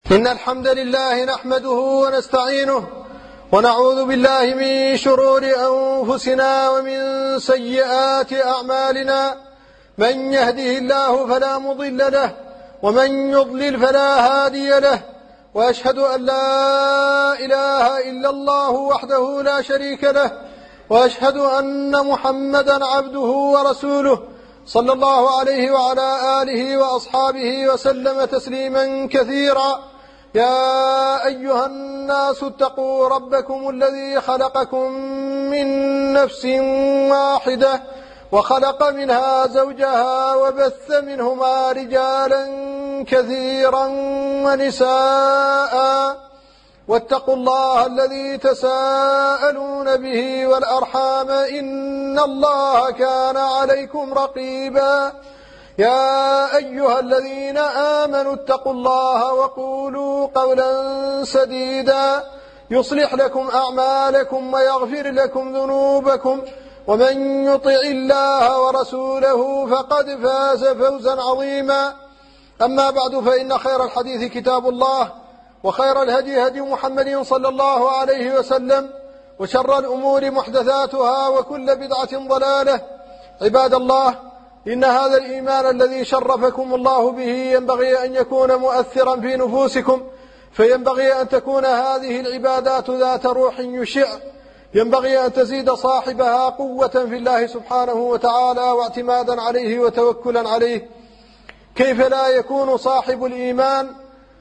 إن الحمد لله نحمده ونستعينه ونعوذ بالله من شرور أنفسنا ومن سيئات أعمالنا. من يهده الله فلا مضل له ومن يضلل فلا هادي له، وأشهد أن لا إله إلا الله وحده لا شريك له، وأشهد أن محمدا عبده ورسوله صلى الله عليه وعلى آله وأصحابه وسلم تسليما كثيرا. يا أيها الناس اتقوا ربكم الذي خلقكم من نفس واحدة وخلق منها زوجها وبث منهما رجالا كثيرا ونساء، واتقوا الله الذي تساءلون به والأرحام إن الله كان عليكم رقيبا. يا أيها الذين آمنوا اتقوا الله وقولوا قولا سديدا يصلح لكم أعمالكم ويغفر لكم ذنوبكم، ومن يطع الله ورسوله فقد فاز فوزا عظيما. أما بعد، فإن خير الحديث كتاب الله، وخير الهدي هدي محمد صلى الله عليه وسلم، وشر الأمور محدثاتها، وكل بدعة ضلالة. عباد الله، إن هذا الإيمان الذي شرفكم الله به ينبغي أن يكون مؤثرا في نفوسكم، فينبغي أن تكون هذه العبادات ذات روح يشع، ينبغي أن تزيد صاحبها قوة في الله سبحانه وتعالى واعتمادا عليه وتوكلا عليه. كيف لا يكون صاحب الإيمان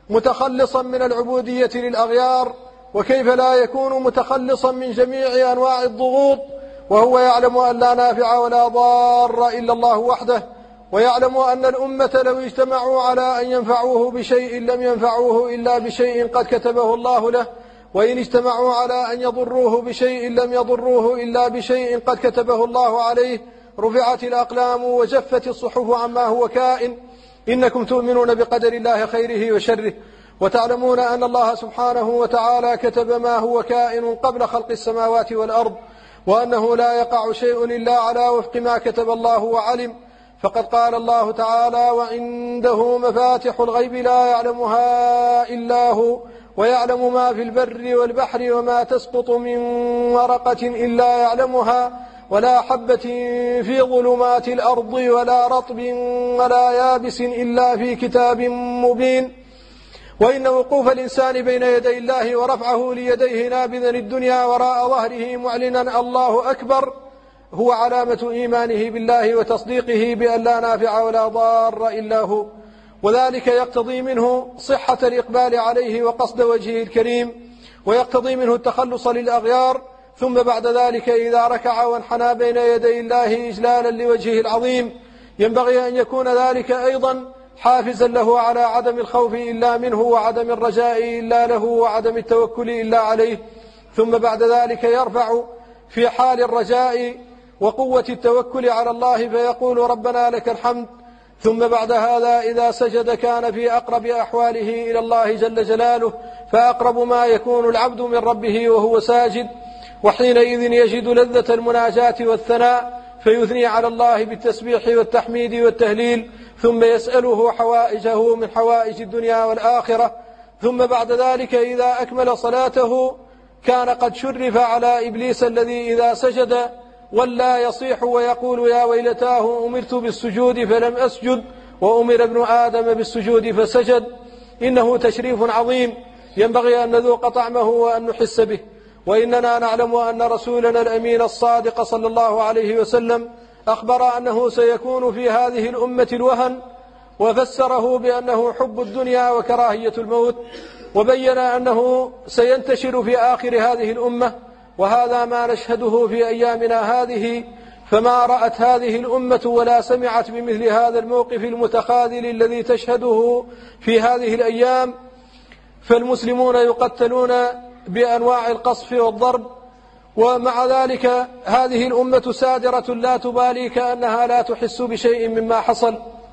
متخلصا من العبودية للأغيار؟ وكيف لا يكون متخلصا من جميع أنواع الضغوط وهو يعلم أن لا نافع ولا ضار إلا الله وحده، ويعلم أن الأمة لو اجتمعوا على أن ينفعوه بشيء لم ينفعوه إلا بشيء قد كتبه الله له، وإن اجتمعوا على أن يضروه بشيء لم يضروه إلا بشيء قد كتبه الله عليه. رفعت الأقلام وجفت الصحف عما هو كائن. إنكم تؤمنون بقدر الله خيره وشره، وتعلمون أن الله سبحانه وتعالى كتب ما هو كائن قبل خلق السماوات والأرض، وأنه لا يقع شيء إلا على وفق ما كتب الله وعلم. فقد قال الله تعالى: وعنده مفاتح الغيب لا يعلمها إلا هو، ويعلم ما في البر والبحر، وما تسقط من ورقة إلا يعلمها، ولا حبة في ظلمات الأرض ولا رطب ولا يابس إلا في كتاب مبين. وإن وقوف الإنسان بين يدي الله ورفعه ليديه نابذا الدنيا وراء ظهره معلنا الله أكبر هو علامة إيمانه بالله وتصديقه بأن لا نافع ولا ضار إلا هو، وذلك يقتضي منه صحة الإقبال عليه وقصد وجهه الكريم، ويقتضي منه التخلص للأغيار. ثم بعد ذلك إذا ركع وانحنى بين يدي الله إجلالا لوجهه العظيم ينبغي أن يكون ذلك أيضا حافزا له على عدم الخوف إلا منه، وعدم الرجاء إلا له، وعدم التوكل إلا عليه. ثم بعد ذلك يرفع في حال الرجاء وقوة التوكل على الله فيقول: ربنا لك الحمد. ثم بعد هذا إذا سجد كان في أقرب أحواله إلى الله جل جلاله، فأقرب ما يكون العبد من ربه وهو ساجد، وحينئذ يجد لذة المناجاة والثناء فيثني على الله بالتسبيح والتحميد والتهليل، ثم يسأله حوائجه من حوائج الدنيا والآخرة. ثم بعد ذلك إذا أكمل صلاته كان قد شرف على إبليس الذي إذا سجد ولا يصيح ويقول: يا ويلتاه أمرت بالسجود فلم أسجد، وأمر ابن آدم بالسجود فسجد. إنه تشريف عظيم ينبغي أن نذوق طعمه وأن نحس به. وإننا نعلم أن رسولنا الأمين الصادق صلى الله عليه وسلم أخبر أنه سيكون في هذه الأمة الوهن، وفسره بأنه حب الدنيا وكراهية الموت، وبين أنه سينتشر في آخر هذه الأمة، وهذا ما نشهده في أيامنا هذه. فما رأت هذه الأمة ولا سمعت بمثل هذا الموقف المتخاذل الذي تشهده في هذه الأيام. فالمسلمون يقتلون بأنواع القصف والضرب، ومع ذلك هذه الأمة سادرة لا تبالي، كأنها لا تحس بشيء مما حصل،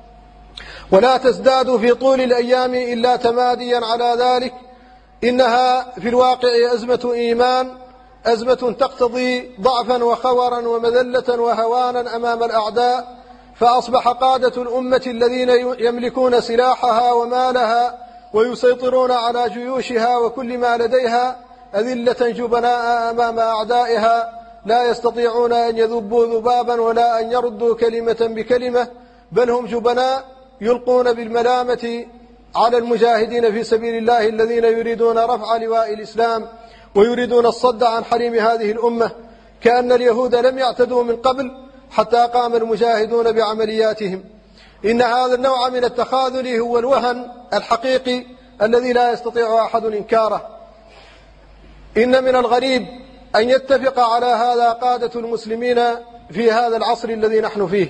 ولا تزداد في طول الأيام إلا تماديا على ذلك. إنها في الواقع أزمة إيمان، أزمة تقتضي ضعفا وخورا ومذلة وهوانا أمام الأعداء. فأصبح قادة الأمة الذين يملكون سلاحها ومالها ويسيطرون على جيوشها وكل ما لديها أذلة جبناء أمام أعدائها لا يستطيعون أن يذبوا ذبابا ولا أن يردوا كلمة بكلمة، بل هم جبناء يلقون بالملامة على المجاهدين في سبيل الله الذين يريدون رفع لواء الإسلام ويريدون الصد عن حريم هذه الأمة، كأن اليهود لم يعتدوا من قبل حتى قام المجاهدون بعملياتهم. إن هذا النوع من التخاذل هو الوهن الحقيقي الذي لا يستطيع أحد إنكاره. إن من الغريب أن يتفق على هذا قادة المسلمين في هذا العصر الذي نحن فيه،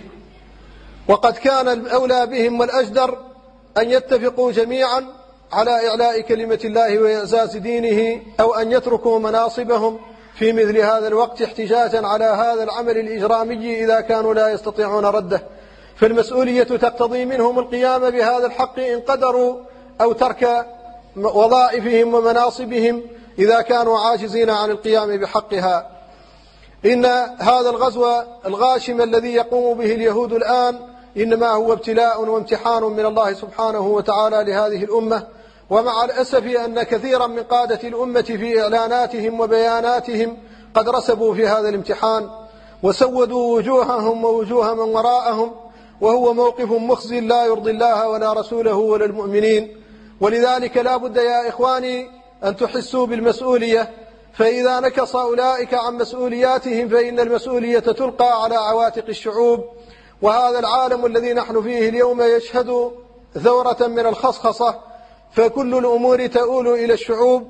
وقد كان الأولى بهم والأجدر أن يتفقوا جميعا على إعلاء كلمة الله وإعزاز دينه، أو أن يتركوا مناصبهم في مثل هذا الوقت احتجاجا على هذا العمل الإجرامي إذا كانوا لا يستطيعون رده. فالمسؤولية تقتضي منهم القيام بهذا الحق إن قدروا، أو ترك وظائفهم ومناصبهم إذا كانوا عاجزين عن القيام بحقها. إن هذا الغزو الغاشم الذي يقوم به اليهود الآن إنما هو ابتلاء وامتحان من الله سبحانه وتعالى لهذه الأمة. ومع الأسف أن كثيرا من قادة الأمة في إعلاناتهم وبياناتهم قد رسبوا في هذا الامتحان وسودوا وجوههم ووجوه من وراءهم، وهو موقف مخزي لا يرضي الله ولا رسوله ولا المؤمنين. ولذلك لا بد يا إخواني أن تحسوا بالمسؤولية، فإذا نكص أولئك عن مسؤولياتهم فإن المسؤولية تلقى على عواتق الشعوب. وهذا العالم الذي نحن فيه اليوم يشهد ثورة من الخصخصة، فكل الأمور تؤول إلى الشعوب،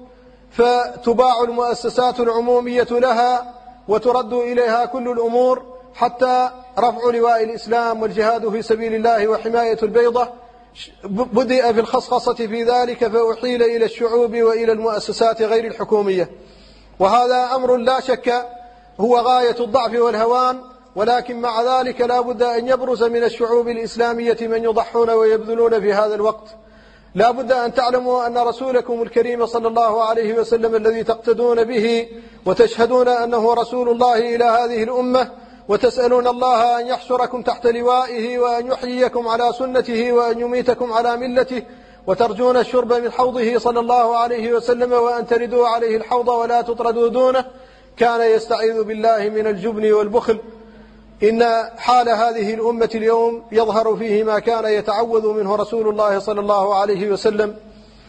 فتباع المؤسسات العمومية لها وترد إليها كل الأمور، حتى رفع لواء الإسلام والجهاد في سبيل الله وحماية البيضة بدأ في الخصخصة في ذلك، فأحيل إلى الشعوب وإلى المؤسسات غير الحكومية. وهذا أمر لا شك هو غاية الضعف والهوان، ولكن مع ذلك لا بد أن يبرز من الشعوب الإسلامية من يضحون ويبذلون في هذا الوقت. لا بد أن تعلموا أن رسولكم الكريم صلى الله عليه وسلم الذي تقتدون به وتشهدون أنه رسول الله إلى هذه الأمة، وتسألون الله أن يحشركم تحت لوائه وأن يحييكم على سنته وأن يميتكم على ملته، وترجون الشرب من حوضه صلى الله عليه وسلم وأن تردوا عليه الحوض ولا تطردوا دونه، كان يستعيذ بالله من الجبن والبخل. إن حال هذه الأمة اليوم يظهر فيه ما كان يتعوذ منه رسول الله صلى الله عليه وسلم،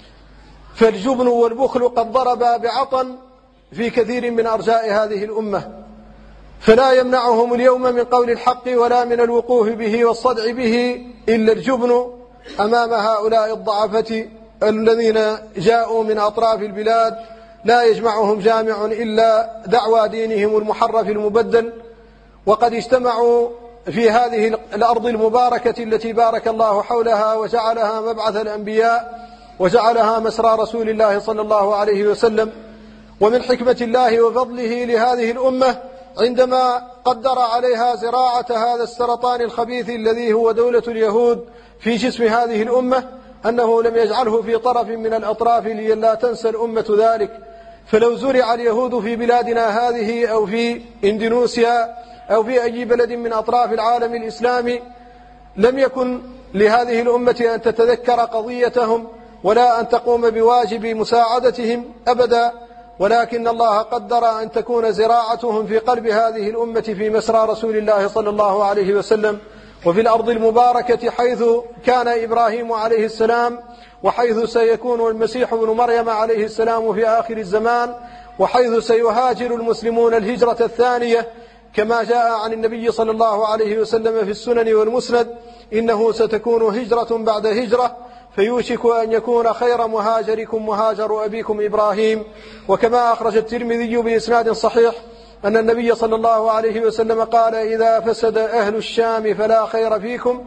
فالجبن والبخل قد ضربا بعطن في كثير من أرجاء هذه الأمة، فلا يمنعهم اليوم من قول الحق ولا من الوقوف به والصدع به إلا الجبن أمام هؤلاء الضعفة الذين جاءوا من أطراف البلاد لا يجمعهم جامع إلا دعوى دينهم المحرف المبدل. وقد اجتمعوا في هذه الأرض المباركة التي بارك الله حولها وجعلها مبعث الأنبياء وجعلها مسرى رسول الله صلى الله عليه وسلم. ومن حكمة الله وفضله لهذه الأمة عندما قدر عليها زراعة هذا السرطان الخبيث الذي هو دولة اليهود في جسم هذه الأمة، أنه لم يجعله في طرف من الأطراف لئلا تنسى الأمة ذلك. فلو زرع اليهود في بلادنا هذه أو في إندونيسيا أو في أي بلد من أطراف العالم الإسلامي لم يكن لهذه الأمة أن تتذكر قضيتهم ولا أن تقوم بواجب مساعدتهم أبدا، ولكن الله قدر أن تكون زراعتهم في قلب هذه الأمة في مسرى رسول الله صلى الله عليه وسلم، وفي الأرض المباركة حيث كان إبراهيم عليه السلام، وحيث سيكون المسيح ابن مريم عليه السلام في آخر الزمان، وحيث سيهاجر المسلمون الهجرة الثانية كما جاء عن النبي صلى الله عليه وسلم في السنن والمسند: إنه ستكون هجرة بعد هجرة، فيوشك أن يكون خير مهاجركم مهاجر أبيكم إبراهيم. وكما أخرج الترمذي بإسناد صحيح أن النبي صلى الله عليه وسلم قال: إذا فسد أهل الشام فلا خير فيكم.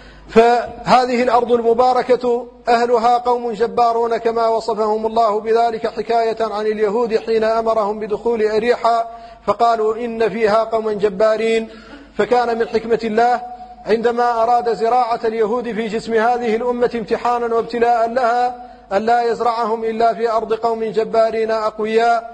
فهذه الأرض المباركة أهلها قوم جبارون كما وصفهم الله بذلك حكاية عن اليهود حين أمرهم بدخول أريحا فقالوا إن فيها قوما جبارين. فكان من حكمة الله عندما أراد زراعة اليهود في جسم هذه الأمة امتحانا وابتلاء لها ألا يزرعهم إلا في أرض قوم جبارين أقوياء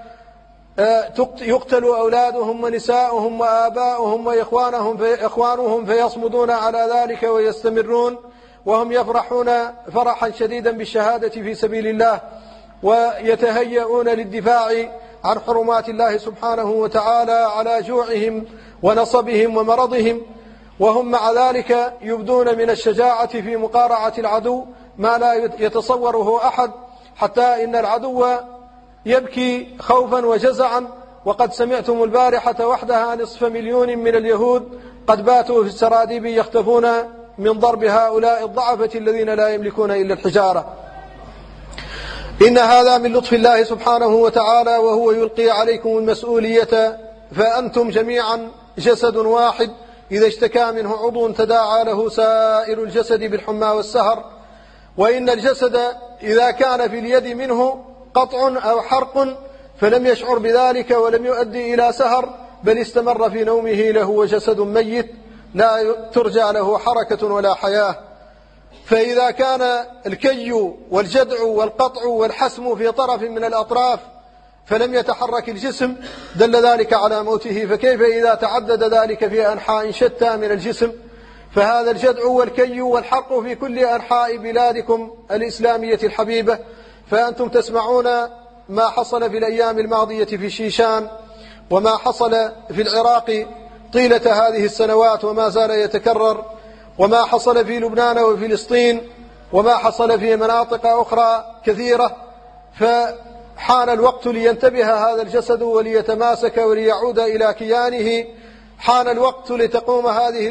يقتل أولادهم ونساؤهم وآباؤهم وإخوانهم فيصمدون على ذلك ويستمرون. وهم يفرحون فرحا شديدا بالشهادة في سبيل الله، ويتهيئون للدفاع عن حرمات الله سبحانه وتعالى على جوعهم ونصبهم ومرضهم، وهم مع ذلك يبدون من الشجاعة في مقارعة العدو ما لا يتصوره أحد، حتى إن العدو يبكي خوفا وجزعا. وقد سمعتم البارحة وحدها 500,000 من اليهود قد باتوا في السراديب يختفون من ضرب هؤلاء الضعفة الذين لا يملكون إلا الحجارة. إن هذا من لطف الله سبحانه وتعالى، وهو يلقي عليكم المسؤولية، فأنتم جميعا جسد واحد، إذا اشتكى منه عضو تداعى له سائر الجسد بالحمى والسهر. وإن الجسد إذا كان في اليد منه قطع أو حرق فلم يشعر بذلك ولم يؤدي إلى سهر، بل استمر في نومه لهو جسد ميت لا ترجى له حركة ولا حياة. فإذا كان الكي والجدع والقطع والحسم في طرف من الأطراف فلم يتحرك الجسم دل ذلك على موته، فكيف إذا تعدد ذلك في أنحاء شتى من الجسم؟ فهذا الجدع والكي والحرق في كل أنحاء بلادكم الإسلامية الحبيبة. فأنتم تسمعون ما حصل في الأيام الماضية في شيشان، وما حصل في العراق طيلة هذه السنوات وما زال يتكرر، وما حصل في لبنان وفلسطين، وما حصل في مناطق أخرى كثيرة. فحان الوقت لينتبه هذا الجسد وليتماسك وليعود إلى كيانه. حان الوقت لتقوم هذه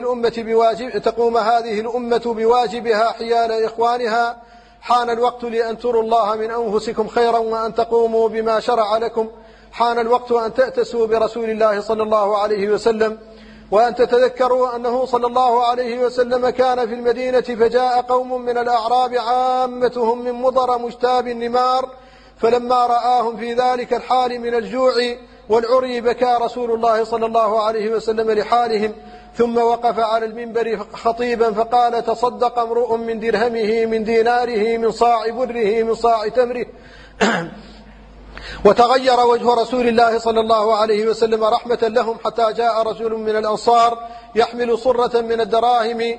الأمة بواجبها حيال إخوانها. حان الوقت لأن تروا الله من أنفسكم خيرا وأن تقوموا بما شرع لكم. حان الوقت أن تأتسوا برسول الله صلى الله عليه وسلم، وأن تتذكروا أنه صلى الله عليه وسلم كان في المدينة فجاء قوم من الأعراب عامتهم من مضر مجتاب النمار، فلما رآهم في ذلك الحال من الجوع والعري بكى رسول الله صلى الله عليه وسلم لحالهم، ثم وقف على المنبر خطيبا فقال: تصدق امرؤ من درهمه من ديناره من صاع بره من صاع تمره. وتغير وجه رسول الله صلى الله عليه وسلم رحمة لهم، حتى جاء رجل من الأنصار يحمل صرة من الدراهم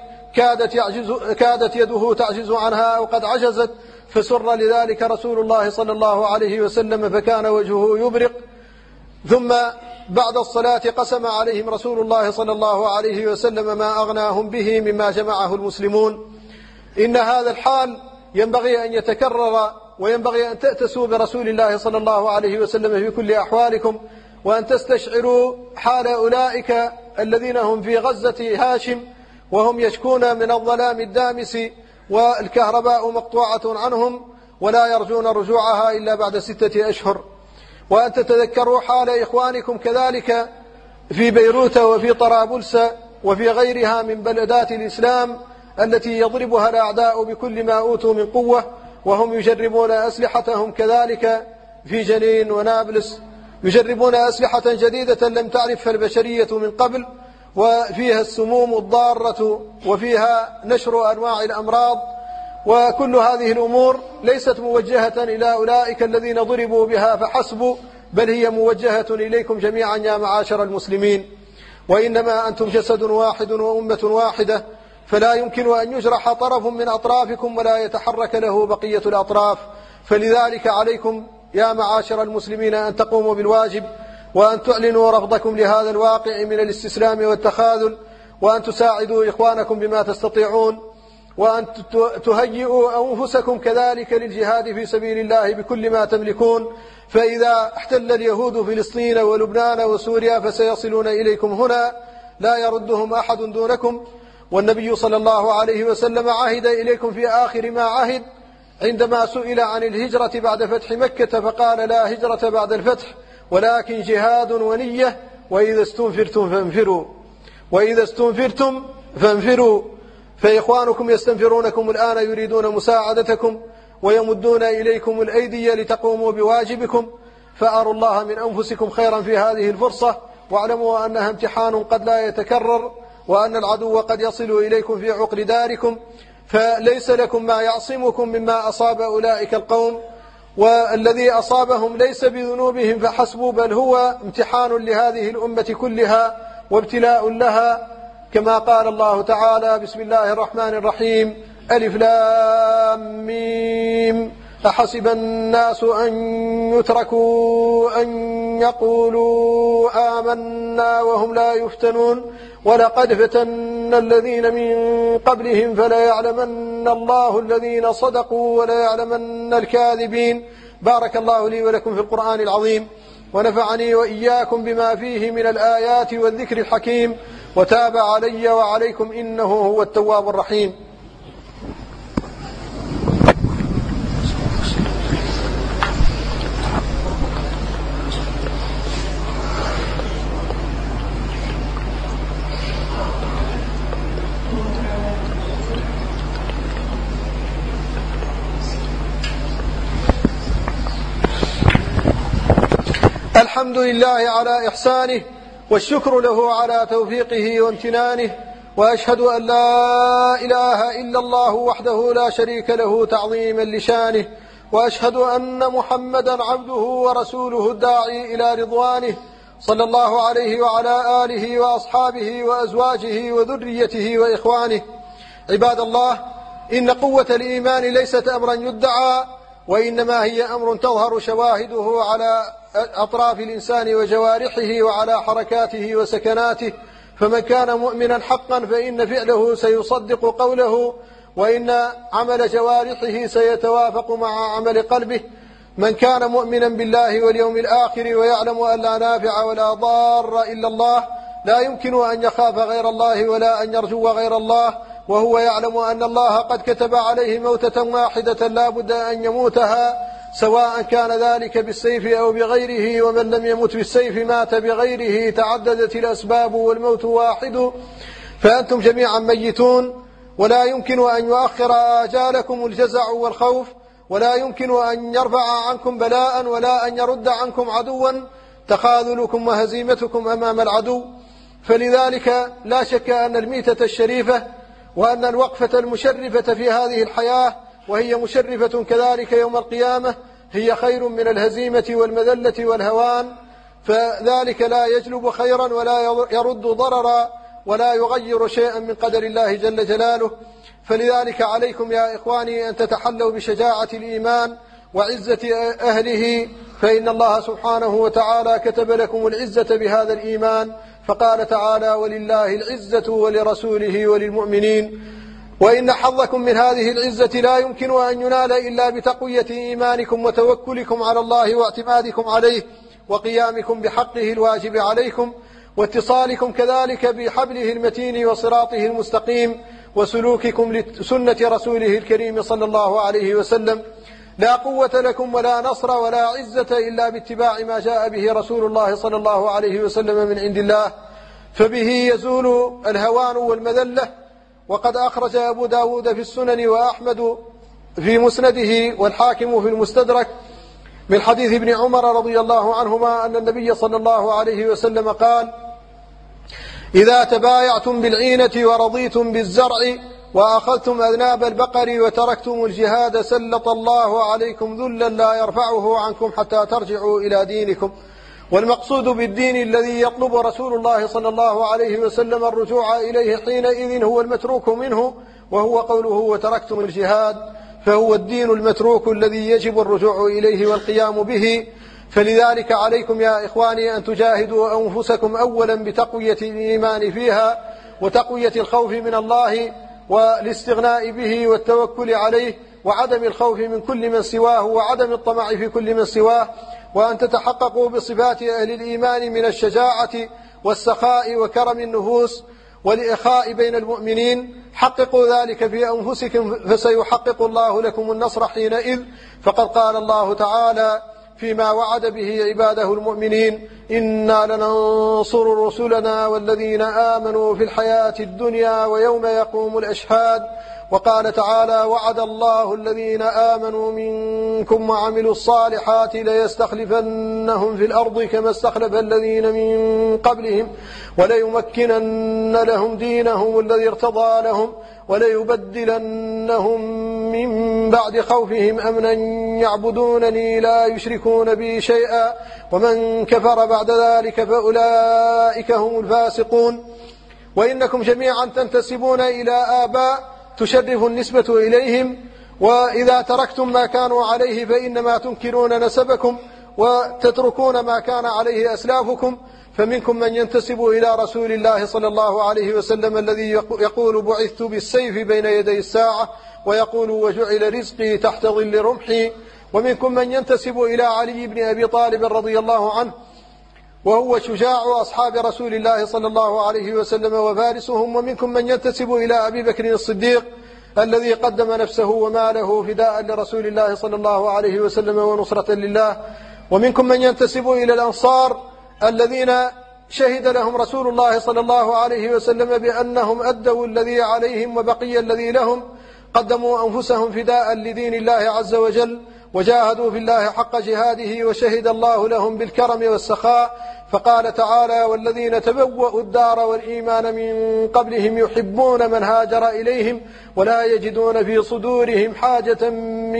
كادت يده تعجز عنها أو قد عجزت، فسر لذلك رسول الله صلى الله عليه وسلم فكان وجهه يبرق. ثم بعد الصلاة قسم عليهم رسول الله صلى الله عليه وسلم ما أغناهم به مما جمعه المسلمون. إن هذا الحال ينبغي أن يتكرر، وينبغي أن تأتسوا برسول الله صلى الله عليه وسلم في كل أحوالكم، وأن تستشعروا حال أولئك الذين هم في غزة هاشم وهم يشكون من الظلام الدامس والكهرباء مقطوعة عنهم ولا يرجون رجوعها إلا بعد 6 أشهر. وأن تتذكروا حال إخوانكم كذلك في بيروت وفي طرابلس وفي غيرها من بلدات الإسلام التي يضربها الأعداء بكل ما أوتوا من قوة، وهم يجربون أسلحتهم كذلك في جنين ونابلس، يجربون أسلحة جديدة لم تعرفها البشرية من قبل، وفيها السموم الضارة وفيها نشر أنواع الأمراض. وكل هذه الأمور ليست موجهة إلى أولئك الذين ضربوا بها فحسب، بل هي موجهة إليكم جميعا يا معاشر المسلمين. وإنما أنتم جسد واحد وأمة واحدة، فلا يمكن أن يجرح طرف من أطرافكم ولا يتحرك له بقية الأطراف. فلذلك عليكم يا معاشر المسلمين أن تقوموا بالواجب، وأن تعلنوا رفضكم لهذا الواقع من الاستسلام والتخاذل، وأن تساعدوا إخوانكم بما تستطيعون، وأن تهيئوا أنفسكم كذلك للجهاد في سبيل الله بكل ما تملكون. فإذا احتل اليهود فلسطين ولبنان وسوريا فسيصلون إليكم هنا، لا يردهم أحد دونكم. والنبي صلى الله عليه وسلم عهد إليكم في آخر ما عهد عندما سئل عن الهجرة بعد فتح مكة فقال: لا هجرة بعد الفتح ولكن جهاد ونية، وإذا استنفرتم فانفروا. فإخوانكم يستنفرونكم الآن، يريدون مساعدتكم ويمدون إليكم الأيدي لتقوموا بواجبكم. فأروا الله من أنفسكم خيرا في هذه الفرصة، واعلموا أنها امتحان قد لا يتكرر، وأن العدو قد يصل إليكم في عقر داركم، فليس لكم ما يعصمكم مما أصاب أولئك القوم. والذي أصابهم ليس بذنوبهم فحسب، بل هو امتحان لهذه الأمة كلها وابتلاء لها، كما قال الله تعالى: بسم الله الرحمن الرحيم: ألف لام ميم أحسب الناس أن يتركوا أن يقولوا آمنا وهم لا يفتنون ولقد فتنا الذين من قبلهم فليعلمن الله الذين صدقوا وليعلمن الكاذبين. بارك الله لي ولكم في القرآن العظيم، ونفعني وإياكم بما فيه من الآيات والذكر الحكيم، وتاب علي وعليكم إنه هو التواب الرحيم. الحمد لله على إحسانه، والشكر له على توفيقه وامتنانه، وأشهد أن لا إله إلا الله وحده لا شريك له تعظيما لشانه، وأشهد أن محمدا عبده ورسوله الداعي إلى رضوانه، صلى الله عليه وعلى آله وأصحابه وأزواجه وذريته وإخوانه. عباد الله، إن قوة الإيمان ليست أمرا يدعى، وإنما هي أمر تظهر شواهده على أطراف الإنسان وجوارحه وعلى حركاته وسكناته. فمن كان مؤمنا حقا فإن فعله سيصدق قوله، وإن عمل جوارحه سيتوافق مع عمل قلبه. من كان مؤمنا بالله واليوم الآخر ويعلم أن لا نافع ولا ضار إلا الله، لا يمكن أن يخاف غير الله ولا أن يرجو غير الله، وهو يعلم أن الله قد كتب عليه موتة واحدة لا بد أن يموتها، سواء كان ذلك بالسيف أو بغيره، ومن لم يمت بالسيف مات بغيره، تعددت الأسباب والموت واحد، فأنتم جميعا ميتون، ولا يمكن أن يؤخر آجالكم الجزع والخوف، ولا يمكن أن يرفع عنكم بلاء ولا أن يرد عنكم عدوا تخاذلكم وهزيمتكم أمام العدو. فلذلك لا شك أن الميتة الشريفة وأن الوقفة المشرفة في هذه الحياة، وهي مشرفة كذلك يوم القيامة، هي خير من الهزيمة والمذلة والهوان، فذلك لا يجلب خيرا ولا يرد ضررا ولا يغير شيئا من قدر الله جل جلاله. فلذلك عليكم يا إخواني أن تتحلوا بشجاعة الإيمان وعزة أهله، فإن الله سبحانه وتعالى كتب لكم العزة بهذا الإيمان، فقال تعالى: ولله العزة ولرسوله وللمؤمنين. وإن حظكم من هذه العزة لا يمكن أن ينال إلا بتقوية إيمانكم وتوكلكم على الله واعتمادكم عليه وقيامكم بحقه الواجب عليكم، واتصالكم كذلك بحبله المتين وصراطه المستقيم، وسلوككم لسنة رسوله الكريم صلى الله عليه وسلم. لا قوة لكم ولا نصر ولا عزة إلا باتباع ما جاء به رسول الله صلى الله عليه وسلم من عند الله، فبه يزول الهوان والمذلة. وقد أخرج أبو داود في السنن وأحمد في مسنده والحاكم في المستدرك من حديث ابن عمر رضي الله عنهما أن النبي صلى الله عليه وسلم قال: إذا تبايعتم بالعينة ورضيتم بالزرع وأخذتم أذناب البقر وتركتم الجهاد سلط الله عليكم ذلا لا يرفعه عنكم حتى ترجعوا إلى دينكم. والمقصود بالدين الذي يطلب رسول الله صلى الله عليه وسلم الرجوع إليه حينئذ هو المتروك منه، وهو قوله: وتركتم الجهاد، فهو الدين المتروك الذي يجب الرجوع إليه والقيام به. فلذلك عليكم يا إخواني أن تجاهدوا أنفسكم أولا بتقوية الإيمان فيها، وتقوية الخوف من الله والاستغناء به والتوكل عليه، وعدم الخوف من كل من سواه، وعدم الطمع في كل من سواه، وأن تتحققوا بصفات أهل الإيمان من الشجاعة والسخاء وكرم النفوس والإخاء بين المؤمنين. حققوا ذلك في أنفسكم فسيحقق الله لكم النصر حينئذ. فقد قال الله تعالى فيما وعد به عباده المؤمنين: إنا لننصر رسلنا والذين آمنوا في الحياة الدنيا ويوم يقوم الأشهاد. وقال تعالى: وعد الله الذين آمنوا منكم وعملوا الصالحات ليستخلفنهم في الأرض كما استخلف الذين من قبلهم وليمكنن لهم دينهم الذي ارتضى لهم وليبدلنهم من بعد خوفهم أمنا يعبدونني لا يشركون بي شيئا ومن كفر بعد ذلك فأولئك هم الفاسقون. وإنكم جميعا تنتسبون إلى آباء تشرف النسبة إليهم، وإذا تركتم ما كانوا عليه فإنما تنكرون نسبكم وتتركون ما كان عليه أسلافكم. فمنكم من ينتسب إلى رسول الله صلى الله عليه وسلم الذي يقول بعثت بالسيف بين يدي الساعة، ويقول وجعل رزقي تحت ظل رمحي. ومنكم من ينتسب إلى علي بن أبي طالب رضي الله عنه، وهو شجاع أصحاب رسول الله صلى الله عليه وسلم وفارسهم. ومنكم من ينتسب إلى أبي بكر الصديق الذي قدم نفسه وماله فداء لرسول الله صلى الله عليه وسلم ونصرة لله. ومنكم من ينتسب إلى الأنصار الذين شهد لهم رسول الله صلى الله عليه وسلم بأنهم أدوا الذي عليهم وبقي الذي لهم، قدموا أنفسهم فداء لدين الله عز وجل، وجاهدوا في الله حق جهاده، وشهد الله لهم بالكرم والسخاء. فقال تعالى: والذين تبوأوا الدار والإيمان من قبلهم يحبون من هاجر إليهم ولا يجدون في صدورهم حاجة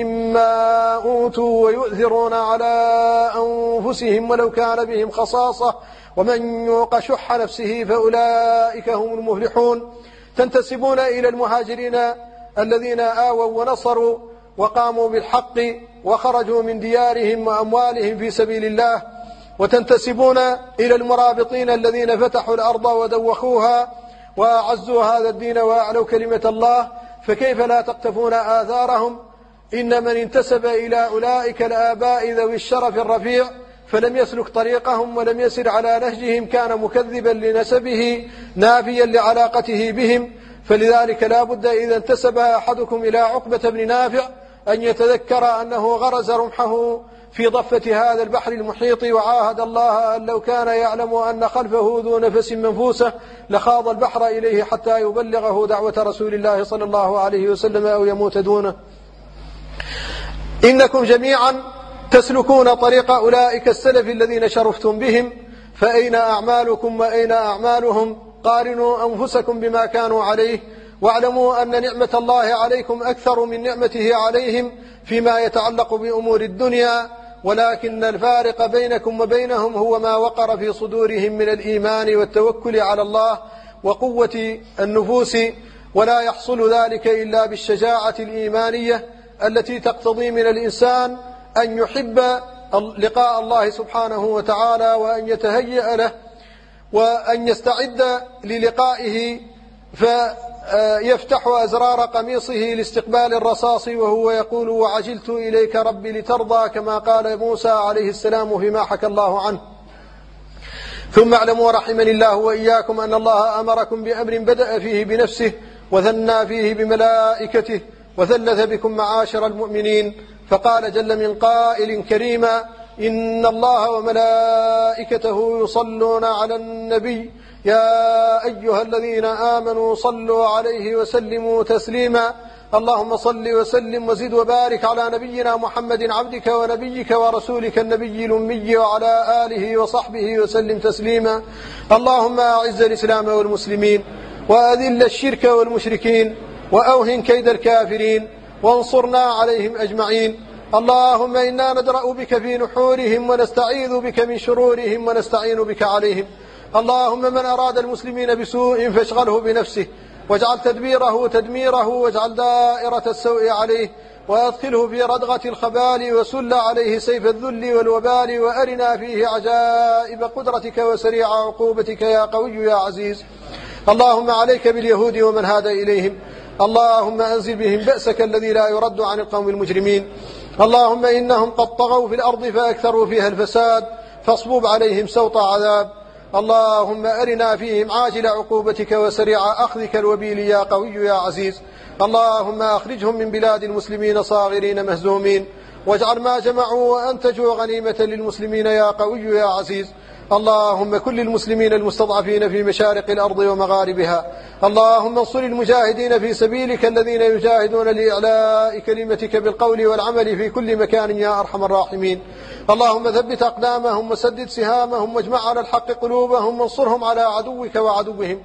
مما أوتوا ويؤثرون على أنفسهم ولو كان بهم خصاصة ومن يوق شح نفسه فأولئك هم المفلحون. تنتسبون إلى المهاجرين الذين آووا ونصروا وقاموا بالحق وخرجوا من ديارهم وأموالهم في سبيل الله. وتنتسبون إلى المرابطين الذين فتحوا الأرض ودوخوها وأعزوا هذا الدين وأعلوا كلمة الله، فكيف لا تقتفون آثارهم؟ إن من انتسب إلى أولئك الآباء ذوي الشرف الرفيع فلم يسلك طريقهم ولم يسر على نهجهم كان مكذبا لنسبه نافيا لعلاقته بهم. فلذلك لا بد إذا انتسب أحدكم إلى عقبة بن نافع أن يتذكر أنه غرز رمحه في ضفة هذا البحر المحيط، وعاهد الله أن لو كان يعلم أن خلفه ذو نفس منفوسة لخاض البحر إليه حتى يبلغه دعوة رسول الله صلى الله عليه وسلم أو يموت دونه. إنكم جميعا تسلكون طريق أولئك السلف الذين شرفتم بهم، فأين أعمالكم وأين أعمالهم؟ قارنوا أنفسكم بما كانوا عليه، واعلموا أن نعمة الله عليكم أكثر من نعمته عليهم فيما يتعلق بأمور الدنيا، ولكن الفارق بينكم وبينهم هو ما وقر في صدورهم من الإيمان والتوكل على الله وقوة النفوس، ولا يحصل ذلك إلا بالشجاعة الإيمانية التي تقتضي من الإنسان أن يحب لقاء الله سبحانه وتعالى وأن يتهيأ له وأن يستعد للقائه، فيفتح أزرار قميصه لاستقبال الرصاص وهو يقول: وعجلت إليك ربي لترضى، كما قال موسى عليه السلام فيما حكى الله عنه. ثم اعلموا رحمني الله وإياكم أن الله أمركم بأمر بدأ فيه بنفسه وثنى فيه بملائكته وثلث بكم معاشر المؤمنين، فقال جل من قائل كريما: إن الله وملائكته يصلون على النبي يا أيها الذين آمنوا صلوا عليه وسلموا تسليما. اللهم صل وسلم وزد وبارك على نبينا محمد عبدك ونبيك ورسولك النبي الأمي وعلى آله وصحبه وسلم تسليما. اللهم أعز الإسلام والمسلمين وأذل الشرك والمشركين وأوهن كيد الكافرين وانصرنا عليهم أجمعين. اللهم إنا ندرأ بك في نحورهم ونستعيذ بك من شرورهم ونستعين بك عليهم. اللهم من أراد المسلمين بسوء فاشغله بنفسه واجعل تدبيره تدميره واجعل دائرة السوء عليه وأدخله في ردغة الخبال وسل عليه سيف الذل والوبال، وأرنا فيه عجائب قدرتك وسريع عقوبتك يا قوي يا عزيز. اللهم عليك باليهود ومن هاد إليهم، اللهم أنزل بهم بأسك الذي لا يرد عن القوم المجرمين. اللهم إنهم قد طغوا في الأرض فأكثروا فيها الفساد فاصبب عليهم سوط عذاب. اللهم أرنا فيهم عاجل عقوبتك وسريع أخذك الوبيل يا قوي يا عزيز. اللهم أخرجهم من بلاد المسلمين صاغرين مهزومين، واجعل ما جمعوا وأنتجوا غنيمة للمسلمين يا قوي يا عزيز. اللهم كل المسلمين المستضعفين في مشارق الأرض ومغاربها. اللهم انصر المجاهدين في سبيلك الذين يجاهدون لإعلاء كلمتك بالقول والعمل في كل مكان يا أرحم الراحمين. اللهم ثبت أقدامهم وسدد سهامهم واجمع على الحق قلوبهم وانصرهم على عدوك وعدوهم.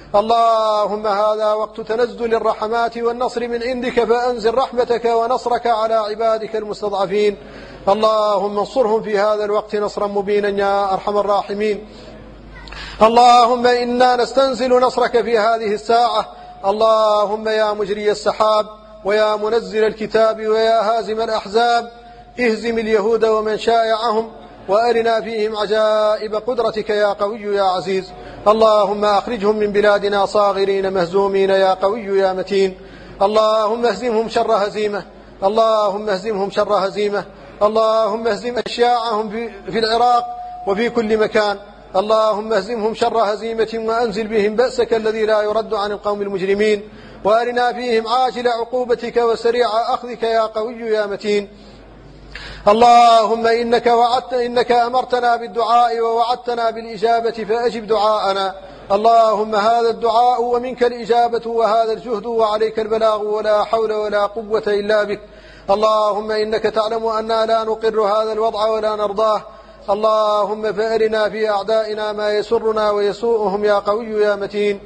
اللهم هذا وقت تنزل الرحمات والنصر من عندك، فأنزل رحمتك ونصرك على عبادك المستضعفين. اللهم انصرهم في هذا الوقت نصرا مبينا يا أرحم الراحمين. اللهم إنا نستنزل نصرك في هذه الساعة اللهم يا مجري السحاب ويا منزل الكتاب ويا هازم الأحزاب اهزم اليهود ومن شايعهم وأرنا فيهم عجائب قدرتك يا قوي يا عزيز. اللهم أخرجهم من بلادنا صاغرين مهزومين يا قوي يا متين. اللهم اهزمهم شر هزيمة، اللهم اهزمهم شر هزيمة، اللهم اهزم أشياعهم في العراق وفي كل مكان. اللهم اهزمهم شر هزيمة وأنزل بهم بأسك الذي لا يرد عن القوم المجرمين، وأرنا فيهم عاجل عقوبتك وسريع أخذك يا قوي يا متين. اللهم إنك أمرتنا بالدعاء ووعدتنا بالإجابة فأجب دعاءنا. اللهم هذا الدعاء ومنك الإجابة وهذا الجهد وعليك البلاغ ولا حول ولا قوة إلا بك. اللهم إنك تعلم أننا لا نقر هذا الوضع ولا نرضاه. اللهم فأرنا في أعدائنا ما يسرنا ويسوءهم يا قوي يا متين.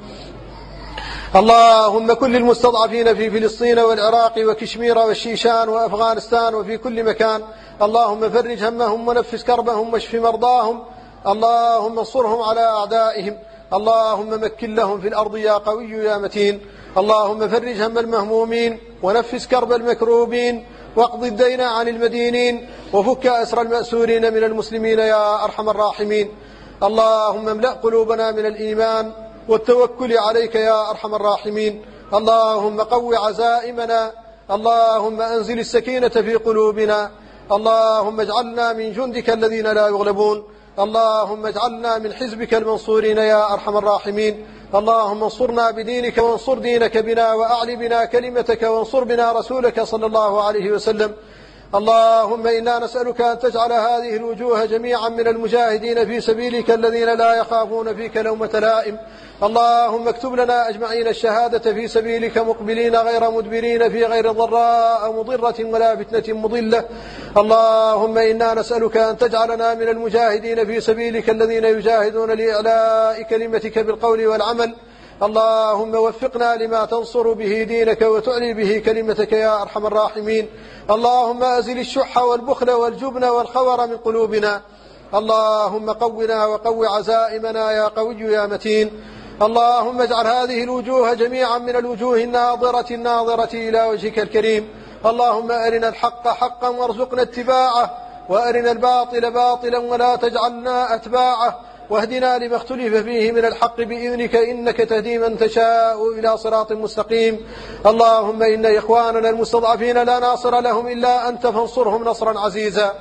اللهم كل المستضعفين في فلسطين والعراق وكشمير والشيشان وأفغانستان وفي كل مكان، اللهم فرج همهم ونفس كربهم واشف مرضاهم. اللهم انصرهم على أعدائهم. اللهم مكن لهم في الأرض يا قوي يا متين. اللهم فرج هم المهمومين ونفس كرب المكروبين واقض الدين عن المدينين وفك أسر المأسورين من المسلمين يا أرحم الراحمين. اللهم املأ قلوبنا من الإيمان والتوكل عليك يا أرحم الراحمين. اللهم قو عزائمنا. اللهم أنزل السكينة في قلوبنا. اللهم اجعلنا من جندك الذين لا يغلبون. اللهم اجعلنا من حزبك المنصورين يا أرحم الراحمين. اللهم انصرنا بدينك وانصر دينك بنا وأعل بنا كلمتك وانصر بنا رسولك صلى الله عليه وسلم. اللهم إنا نسألك أن تجعل هذه الوجوه جميعا من المجاهدين في سبيلك الذين لا يخافون فيك لومة لائم. اللهم اكتب لنا أجمعين الشهادة في سبيلك مقبلين غير مدبرين في غير ضراء مضرة ولا فتنة مضلة. اللهم إنا نسألك أن تجعلنا من المجاهدين في سبيلك الذين يجاهدون لإعلاء كلمتك بالقول والعمل. اللهم وفقنا لما تنصر به دينك وتعلي به كلمتك يا أرحم الراحمين. اللهم أزل الشح والبخل والجبن والخور من قلوبنا. اللهم قونا وقو عزائمنا يا قوي يا متين. اللهم اجعل هذه الوجوه جميعا من الوجوه الناظرة إلى وجهك الكريم. اللهم أرنا الحق حقا وارزقنا اتباعه وأرنا الباطل باطلا ولا تجعلنا أتباعه واهدنا لما اختلف فيه من الحق بإذنك إنك تهدي من تشاء إلى صراط مستقيم. اللهم إن إخواننا المستضعفين لا ناصر لهم إلا أنت فانصرهم نصرا عزيزا.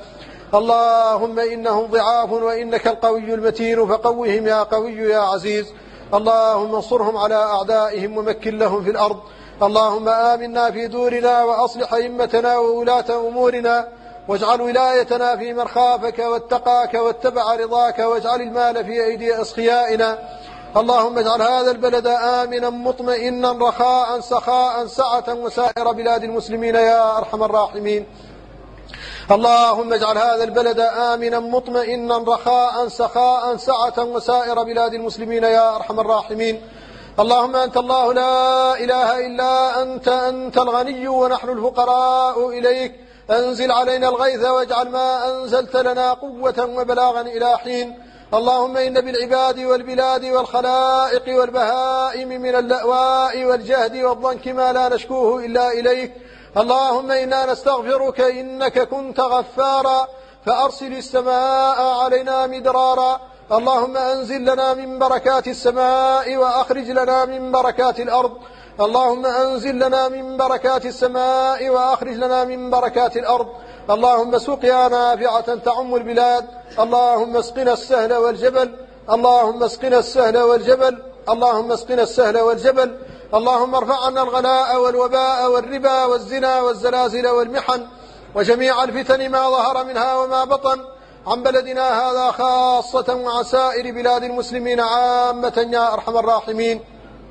اللهم إنهم ضعاف وإنك القوي المتين فقوهم يا قوي يا عزيز. اللهم انصرهم على أعدائهم ومكن لهم في الأرض. اللهم آمنا في دورنا وأصلح أئمتنا وولاة أمورنا واجعل ولايتنا في من خافك واتقاك واتبع رضاك واجعل المال في أيدي أسخيائنا. اللهم اجعل هذا البلد آمنا مطمئنا رخاء سخاء سعة وسائر بلاد المسلمين يا أرحم الراحمين. اللهم اجعل هذا البلد آمنا مطمئنا رخاء سخاء سعة وسائر بلاد المسلمين يا أرحم الراحمين. اللهم أنت الله لا إله إلا أنت الغني ونحن الفقراء إليك. أنزل علينا الغيث واجعل ما أنزلت لنا قوة وبلاغا إلى حين. اللهم إن بالعباد والبلاد والخلائق والبهائم من اللأواء والجهد والضنك ما لا نشكوه إلا إليك. اللهم إنا نستغفرك إنك كنت غفارا فأرسل السماء علينا مدرارا. اللهم أنزل لنا من بركات السماء وأخرج لنا من بركات الأرض. اللهم أنزل لنا من بركات السماء وأخرج لنا من بركات الأرض. اللهم سقيا نافعة تعم البلاد. اللهم اسقنا السهل والجبل. اللهم اسقنا السهل والجبل. اللهم اسقنا السهل والجبل. اللهم ارفع عنا الغلاء والوباء والربا والزنا والزلازل والمحن وجميع الفتن ما ظهر منها وما بطن عن بلدنا هذا خاصة وعن سائر بلاد المسلمين عامة يا أرحم الراحمين.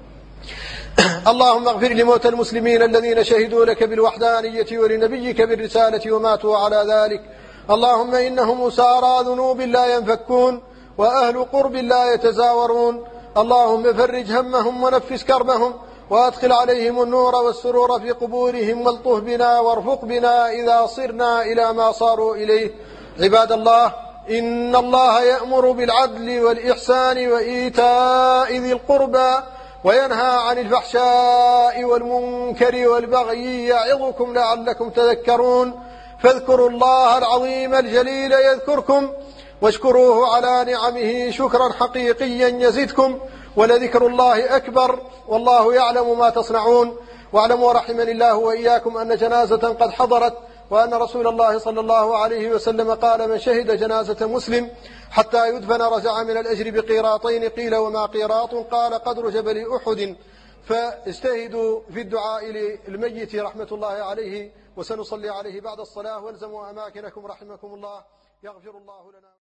اللهم اغفر لموتى المسلمين الذين شهدوا لك بالوحدانية ولنبيك بالرسالة وماتوا على ذلك. اللهم إنهم سارى ذنوب لا ينفكون وأهل قرب لا يتزاورون. اللهم فرج همهم ونفس كربهم وأدخل عليهم النور والسرور في قبورهم والطف بنا وارفق بنا إذا صرنا إلى ما صاروا إليه. عباد الله، إن الله يأمر بالعدل والإحسان وإيتاء ذي القربى وينهى عن الفحشاء والمنكر والبغي يعظكم لعلكم تذكرون فاذكروا الله العظيم الجليل يذكركم واشكروه على نعمه شكرا حقيقيا يزدكم ولذكر الله أكبر والله يعلم ما تصنعون. واعلموا رحمني الله وإياكم أن جنازة قد حضرت وأن رسول الله صلى الله عليه وسلم قال من شهد جنازة مسلم حتى يدفن رجع من الأجر بقيراطين. قيل وما قيراط؟ قال قدر جبل أحد. فاجتهدوا في الدعاء للميت رحمة الله عليه وسنصلي عليه بعد الصلاة والزموا أماكنكم رحمكم الله. يغفر الله لنا.